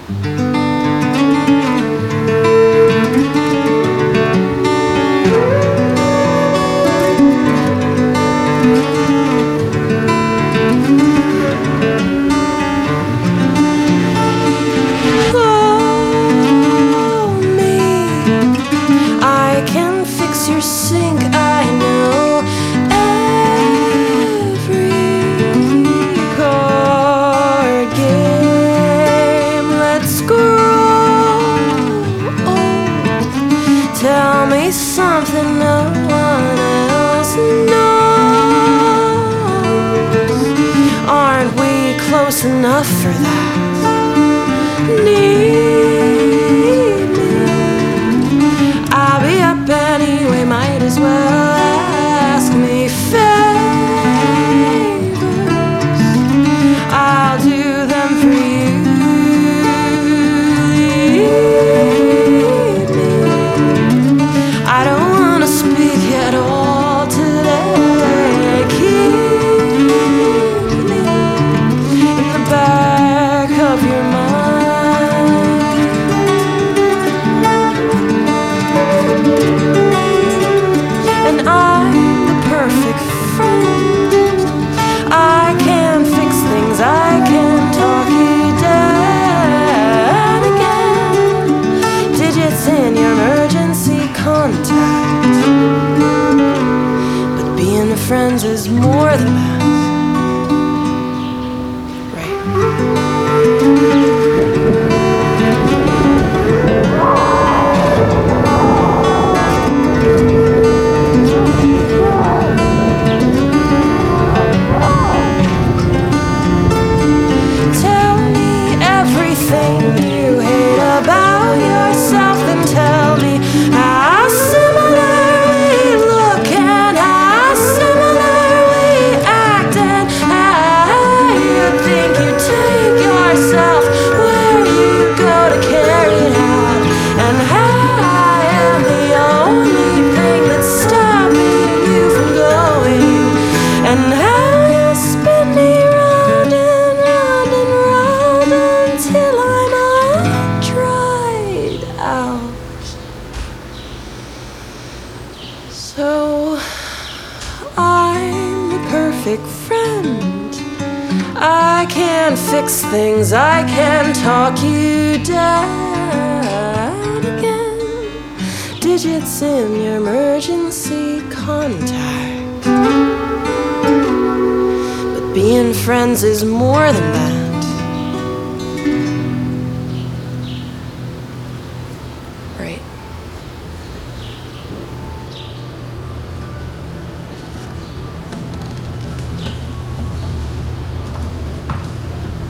Your sink, I know every card game. Let's scroll. Tell me something no one else knows. Aren't we close enough for that? Need me? I'll be up anyway, might as well ask me favors. I'll do them for you. Lead me. I don't want to speak at all today. Keep me in the back of your mind. And I'm the perfect friend. I can fix things, I can talk you down again. Digits in your emergency contact. But being friends is more than that. Right. So I'm the perfect friend. I can fix things, I can talk you down again. Digits in your emergency contact. But being friends is more than that.